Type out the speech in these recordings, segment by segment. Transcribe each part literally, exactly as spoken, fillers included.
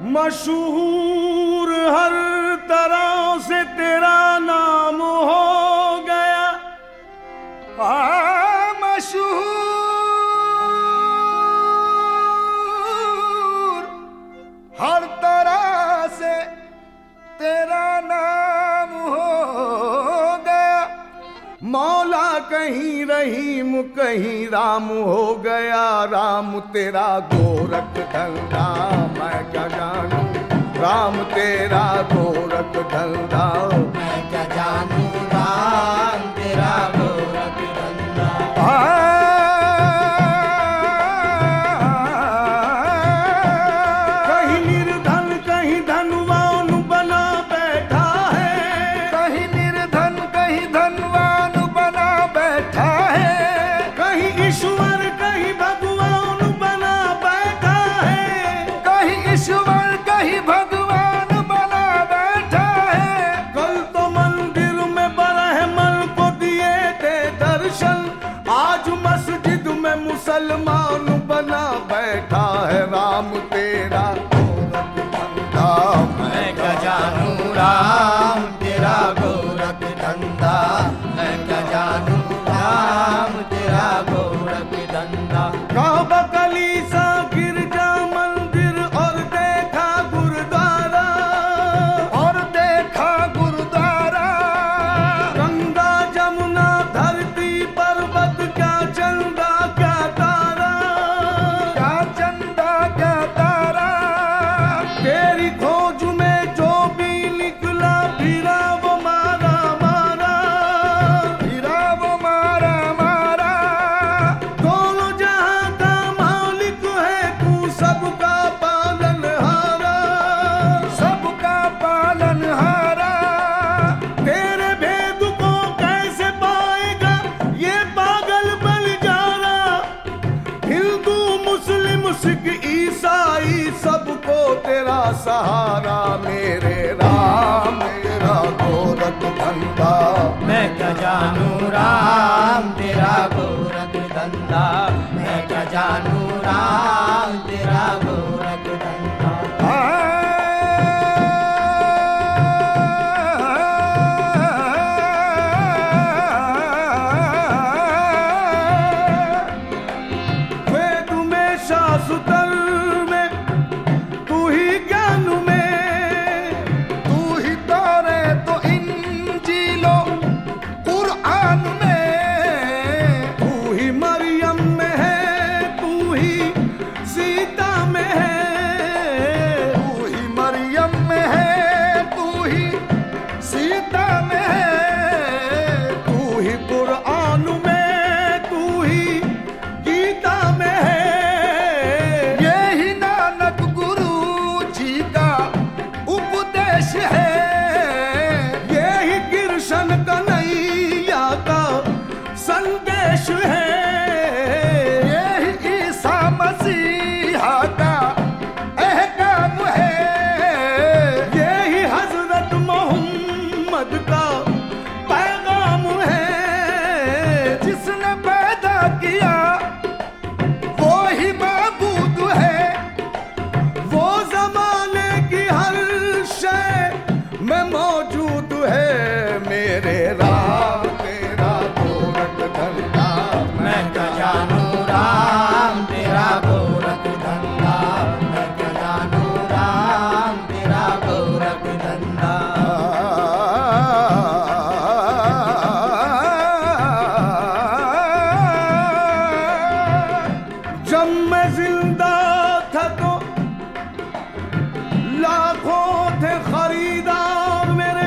मशहूर हर तरह से तेरा नाम हो गया। आ मशहूर हर तरह से तेरा नाम हो गया। मौला कहीं रहीम कहीं राम हो गया। राम तेरा गोरख धंधा मैं क्या जानूं। राम तेरा गोरख धंधा मैं क्या जानूं। राम तेरा गोरख धंधा। कहीं निर्धन कहीं धनवान बना बैठा है। कहीं निर्धन कहीं धनवान बना बैठा है। कहीं ईश्वर कहीं भगवान बना बैठा है। कहीं ईश्वर कहीं भगवान बना बैठा है। कल तो मंदिर में ब्रह्मन को दिए थे दर्शन। आज मस्जिद में मुसलमान बना बैठा है। राम तेरा गोरख धंधा मैं क्या जानूं। राम तेरा गोरख धंधा मैं क्या जानूं। राम तेरा गोरख धंधा। काबा कलीसा गिरजा मंदिर और देखा गुरुद्वारा। और देखा गुरुद्वारा। गंगा जमुना धरती पर्वत क्या चंदा क्या तारा। क्या चंदा क्या तारा। तेरी खोज में जो भी निकला फिरा वो मारा मारा। फिरा वो मारा मारा। दोनों जहां का मालिक है तू सबका पालनहारा। सबका पालनहारा। तेरे भेद को कैसे पाएगा ये पागल बलिजारा। हिंदू मुस्लिम सिख ईसाई सबको तेरा सहारा। मेरे राम तेरा गोरख धंधा मैं क्या जानूं। राम तेरा गोरख धंधा मैं क्या जानूं। राम तेरा गोरख धंधा। वेद में शास्त्र में तू ही ज्ञान में। तू ही तोरे तो इंजीलो कुरान में। तू ही मरियम में है तू ही सीता में है। तू ही मरियम में है तू ही सीता में है। तू ही कुरान में तू ही गीता में है। यही नानक गुरु जी का उपदेश है। यही कृष्ण कन्हैया का संदेश है। यही ईसा मसीहा का अहकाम है। यही हजरत मोहम्मद का पैगाम है। जिसने पैदा किया वो ही माबूद है। वो जमाने की हर शय में मौजूद है। मेरे राम तेरा गोरख धंधा मैं क्या जानूं। राम तेरा गोरख धंधा मैं क्या जानूं। राम तेरा गोरख धंधा। जब मैं जिंदा था तो लाखों थे खरीदार मेरे।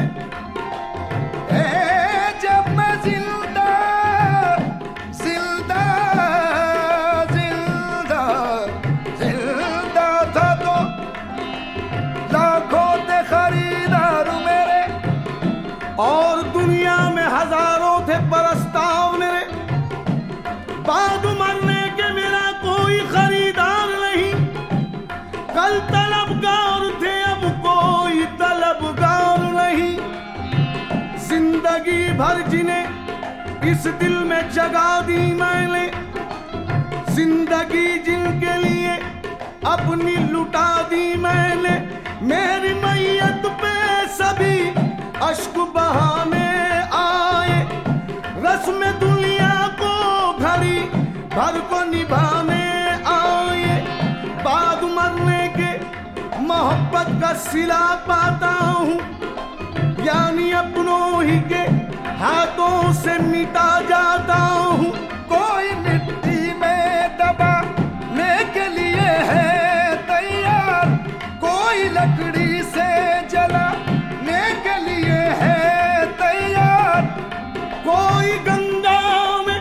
ए जब मैं जिंदा जिंदा जिंदा जिंदा था तो लाखों थे खरीदार मेरे। और दुनिया में हजारों थे परस्ताव मेरे। बाद मरने के मेरा कोई खरीदार नहीं। कल तलबगार थे अब कोई तलबगार नहीं। जिंदगी भर जिन्हें इस दिल में जगा दी मैंने। जिंदगी जिनके लिए अपनी लुटा दी मैंने, मेरी मैयत पे सभी अश्क बहाने आए। रस्म दुनिया को घड़ी भर को निभाने आए। बाद मरने के मोहब्बत का सिला पाता हूँ, यानी अपनों ही के हाथों से मिटा जाता हूँ। कोई मिट्टी में दबाने के लिए है तैयार, कोई लकड़ी से जलाने के लिए है तैयार। कोई गंगा में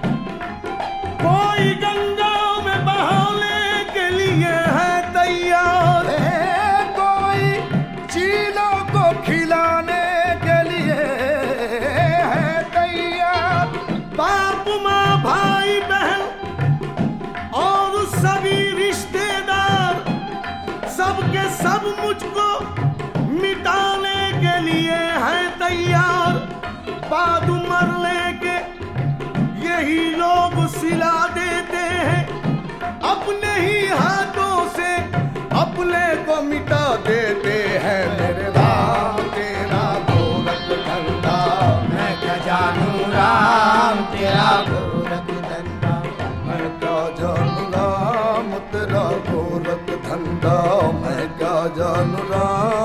कोई गंगा में बहाने के लिए है तैयार। है कोई चीलों को खिलाने के लिए है तैयार। बाप माँ भाई बहन और सभी रिश्तेदार, सबके सब मुझको मिटाने के लिए है तैयार। बाद मरने के यही लोग सिला देते हैं, अपने ही हाथों से अपने को मिटा देते हैं। मेरे राम तेरा गोरख धंधा मैं क्या जानू राम तेरा गोरख धंधा। मैं क्या जानू राम तेरा गोरख धंधा। मैं क्या जानू राम